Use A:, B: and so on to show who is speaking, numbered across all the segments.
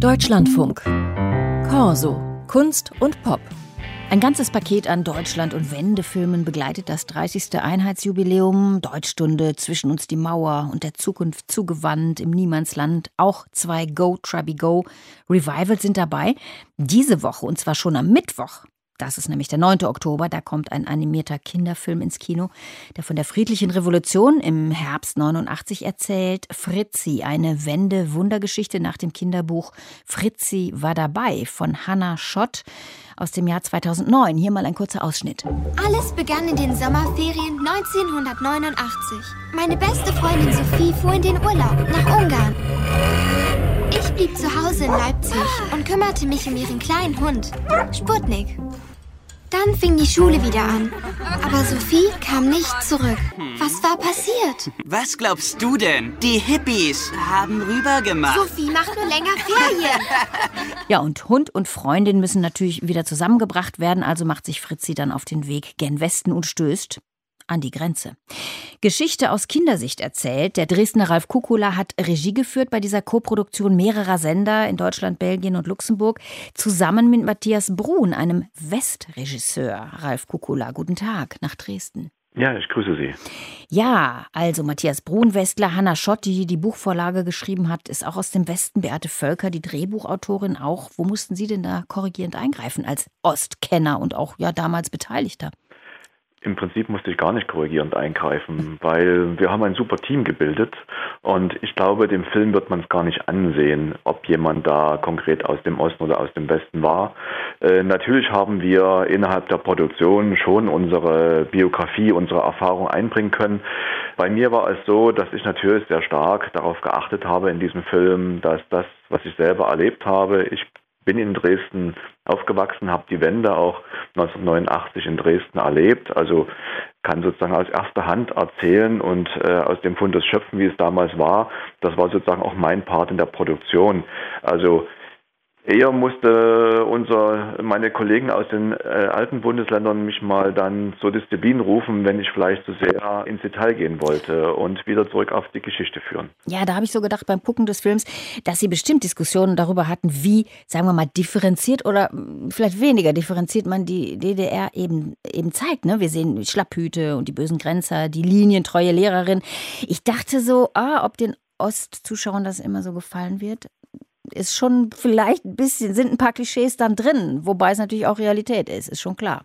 A: Deutschlandfunk. Corso. Kunst und Pop. Ein ganzes Paket an Deutschland- und Wendefilmen begleitet das 30. Einheitsjubiläum. Deutschstunde, Zwischen uns die Mauer und der Zukunft zugewandt, im Niemandsland. Auch 2 Go, Trabi Go. Revivals sind dabei. Diese Woche, und zwar schon am Mittwoch. Das ist nämlich der 9. Oktober, da kommt ein animierter Kinderfilm ins Kino, der von der friedlichen Revolution im Herbst 89 erzählt. Fritzi, eine Wende-Wundergeschichte nach dem Kinderbuch Fritzi war dabei von Hannah Schott aus dem Jahr 2009. Hier mal ein kurzer Ausschnitt.
B: Alles begann in den Sommerferien 1989. Meine beste Freundin Sophie fuhr in den Urlaub nach Ungarn. Ich blieb zu Hause in Leipzig und kümmerte mich um ihren kleinen Hund, Sputnik. Dann fing die Schule wieder an. Aber Sophie kam nicht zurück. Was war passiert?
C: Was glaubst du denn? Die Hippies haben rübergemacht.
B: Sophie, mach nur länger Ferien.
A: Ja, und Hund und Freundin müssen natürlich wieder zusammengebracht werden. Also macht sich Fritzi dann auf den Weg gen Westen und stößt an die Grenze. Geschichte aus Kindersicht erzählt. Der Dresdner Ralf Kukula hat Regie geführt bei dieser Koproduktion mehrerer Sender in Deutschland, Belgien und Luxemburg, zusammen mit Matthias Bruhn, einem Westregisseur. Ralf Kukula, guten Tag nach Dresden.
D: Ja, ich grüße Sie.
A: Ja, also Matthias Bruhn, Westler, Hannah Schott, die die Buchvorlage geschrieben hat, ist auch aus dem Westen. Beate Völker, die Drehbuchautorin auch. Wo mussten Sie denn da korrigierend eingreifen als Ostkenner und auch ja damals Beteiligter?
D: Im Prinzip musste ich gar nicht korrigierend eingreifen, weil wir haben ein super Team gebildet und ich glaube, dem Film wird man es gar nicht ansehen, ob jemand da konkret aus dem Osten oder aus dem Westen war. Natürlich haben wir innerhalb der Produktion schon unsere Biografie, unsere Erfahrung einbringen können. Bei mir war es so, dass ich natürlich sehr stark darauf geachtet habe in diesem Film, dass das, was ich selber erlebt habe, ich bin in Dresden aufgewachsen, habe die Wende auch 1989 in Dresden erlebt, also kann sozusagen aus erster Hand erzählen und aus dem Fundus schöpfen, wie es damals war. Das war sozusagen auch mein Part in der Produktion. Also eher musste meine Kollegen aus den alten Bundesländern mich mal dann zur Disziplin rufen, wenn ich vielleicht zu sehr ins Detail gehen wollte und wieder zurück auf die Geschichte führen.
A: Ja, da habe ich so gedacht beim Gucken des Films, dass Sie bestimmt Diskussionen darüber hatten, wie, sagen wir mal, differenziert oder vielleicht weniger differenziert man die DDR eben zeigt. Ne? Wir sehen Schlapphüte und die bösen Grenzer, die linientreue Lehrerin. Ich dachte so, ob den Ostzuschauern das immer so gefallen wird. Ist schon vielleicht ein bisschen, sind ein paar Klischees dann drin, wobei es natürlich auch Realität ist schon klar.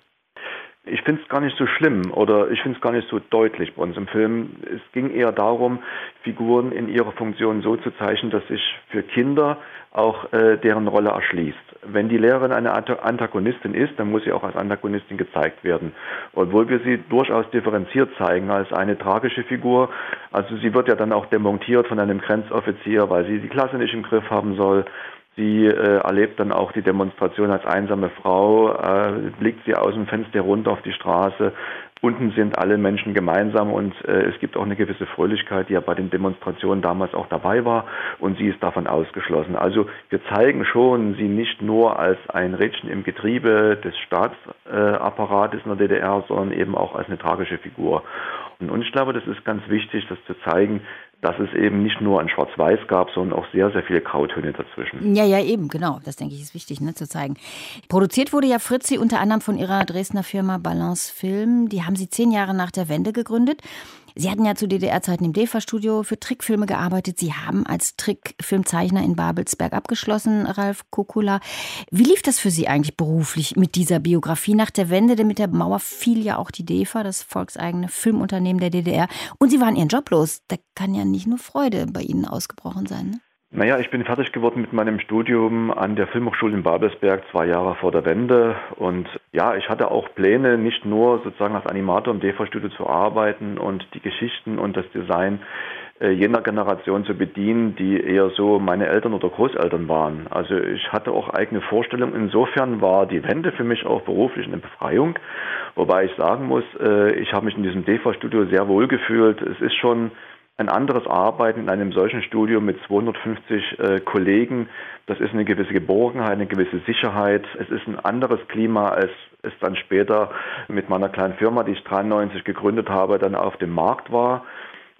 D: Ich finde es gar nicht so schlimm oder ich finde es gar nicht so deutlich bei uns im Film. Es ging eher darum, Figuren in ihrer Funktion so zu zeichnen, dass sich für Kinder auch deren Rolle erschließt. Wenn die Lehrerin eine Antagonistin ist, dann muss sie auch als Antagonistin gezeigt werden. Obwohl wir sie durchaus differenziert zeigen als eine tragische Figur. Also sie wird ja dann auch demontiert von einem Grenzoffizier, weil sie die Klasse nicht im Griff haben soll. Sie erlebt dann auch die Demonstration als einsame Frau, blickt sie aus dem Fenster runter auf die Straße. Unten sind alle Menschen gemeinsam und es gibt auch eine gewisse Fröhlichkeit, die ja bei den Demonstrationen damals auch dabei war und sie ist davon ausgeschlossen. Also wir zeigen schon sie nicht nur als ein Rädchen im Getriebe des Staatsapparates in der DDR, sondern eben auch als eine tragische Figur. Und ich glaube, das ist ganz wichtig, das zu zeigen, dass es eben nicht nur ein Schwarz-Weiß gab, sondern auch sehr, sehr viele Grautöne dazwischen.
A: Ja, eben, genau. Das, denke ich, ist wichtig, ne, zu zeigen. Produziert wurde ja Fritzi unter anderem von ihrer Dresdner Firma Balance Film. Die haben sie 10 Jahre nach der Wende gegründet. Sie hatten ja zu DDR-Zeiten im DEFA-Studio für Trickfilme gearbeitet. Sie haben als Trickfilmzeichner in Babelsberg abgeschlossen, Ralf Kukula. Wie lief das für Sie eigentlich beruflich mit dieser Biografie nach der Wende? Denn mit der Mauer fiel ja auch die DEFA, das volkseigene Filmunternehmen der DDR. Und Sie waren Ihren Job los. Da kann ja nicht nur Freude bei Ihnen ausgebrochen sein, ne?
D: Naja, ich bin fertig geworden mit meinem Studium an der Filmhochschule in Babelsberg 2 Jahre vor der Wende. Und ja, ich hatte auch Pläne, nicht nur sozusagen als Animator im DEFA-Studio zu arbeiten und die Geschichten und das Design jener Generation zu bedienen, die eher so meine Eltern oder Großeltern waren. Also ich hatte auch eigene Vorstellungen. Insofern war die Wende für mich auch beruflich eine Befreiung. Wobei ich sagen muss, ich habe mich in diesem DEFA-Studio sehr wohl gefühlt. Es ist schon ein anderes Arbeiten in einem solchen Studio mit 250 Kollegen, das ist eine gewisse Geborgenheit, eine gewisse Sicherheit. Es ist ein anderes Klima, als es dann später mit meiner kleinen Firma, die ich 1993 gegründet habe, dann auf dem Markt war.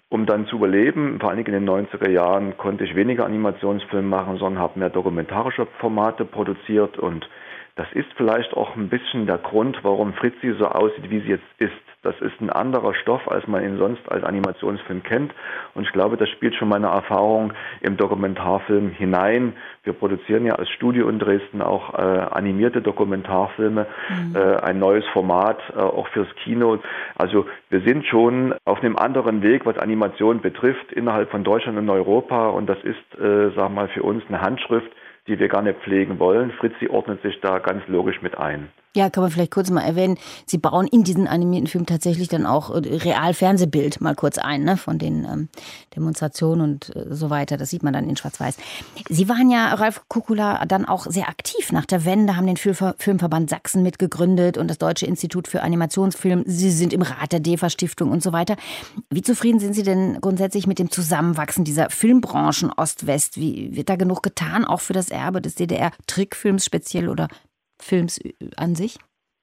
D: Um dann zu überleben, vor allen Dingen in den 90er Jahren, konnte ich weniger Animationsfilme machen, sondern habe mehr dokumentarische Formate produziert. Und das ist vielleicht auch ein bisschen der Grund, warum Fritzi so aussieht, wie sie jetzt ist. Das ist ein anderer Stoff, als man ihn sonst als Animationsfilm kennt. Und ich glaube, das spielt schon meine Erfahrung im Dokumentarfilm hinein. Wir produzieren ja als Studio in Dresden auch animierte Dokumentarfilme, ein neues Format, auch fürs Kino. Also wir sind schon auf einem anderen Weg, was Animation betrifft, innerhalb von Deutschland und Europa. Und das ist, sagen wir mal, für uns eine Handschrift, die wir gar nicht pflegen wollen. Fritzi ordnet sich da ganz logisch mit ein.
A: Ja, kann man vielleicht kurz mal erwähnen, Sie bauen in diesen animierten Film tatsächlich dann auch real Fernsehbild mal kurz ein, ne, von den Demonstrationen und so weiter. Das sieht man dann in Schwarz-Weiß. Sie waren ja, Ralf Kukula, dann auch sehr aktiv nach der Wende, haben den Filmverband Sachsen mitgegründet und das Deutsche Institut für Animationsfilm. Sie sind im Rat der DEFA-Stiftung und so weiter. Wie zufrieden sind Sie denn grundsätzlich mit dem Zusammenwachsen dieser Filmbranchen Ost-West? Wie wird da genug getan, auch für das Erbe des DDR-Trickfilms speziell oder Films an sich?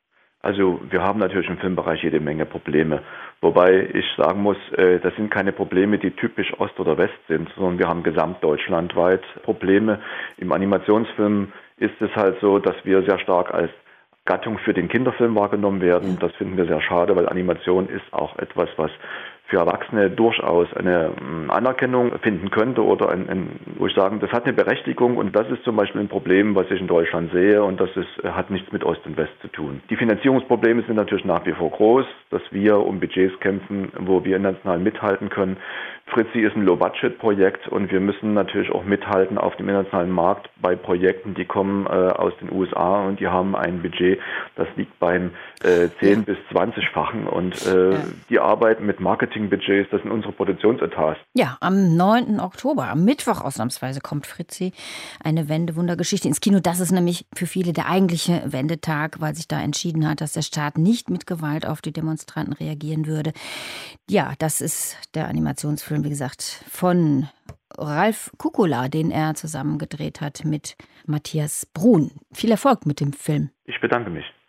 D: Also wir haben natürlich im Filmbereich jede Menge Probleme. Wobei ich sagen muss, das sind keine Probleme, die typisch Ost oder West sind, sondern wir haben gesamtdeutschlandweit Probleme. Im Animationsfilm ist es halt so, dass wir sehr stark als Gattung für den Kinderfilm wahrgenommen werden. Das finden wir sehr schade, weil Animation ist auch etwas, was für Erwachsene durchaus eine Anerkennung finden könnte oder wo ich sagen, das hat eine Berechtigung und das ist zum Beispiel ein Problem, was ich in Deutschland sehe und das hat nichts mit Ost und West zu tun. Die Finanzierungsprobleme sind natürlich nach wie vor groß, dass wir um Budgets kämpfen, wo wir international mithalten können. Fritzi ist ein Low-Budget-Projekt und wir müssen natürlich auch mithalten auf dem internationalen Markt bei Projekten, die kommen aus den USA und die haben ein Budget, das liegt beim 10- bis 20-fachen und die arbeiten mit Marketingbudgets, das sind unsere Produktionsetats.
A: Ja, am 9. Oktober, am Mittwoch ausnahmsweise, kommt Fritzi, eine Wendewundergeschichte ins Kino. Das ist nämlich für viele der eigentliche Wendetag, weil sich da entschieden hat, dass der Staat nicht mit Gewalt auf die Demonstranten reagieren würde. Ja, das ist der Animationsfilm, wie gesagt, von Ralf Kukula, den er zusammen gedreht hat mit Matthias Brun. Viel Erfolg mit dem Film.
D: Ich bedanke mich.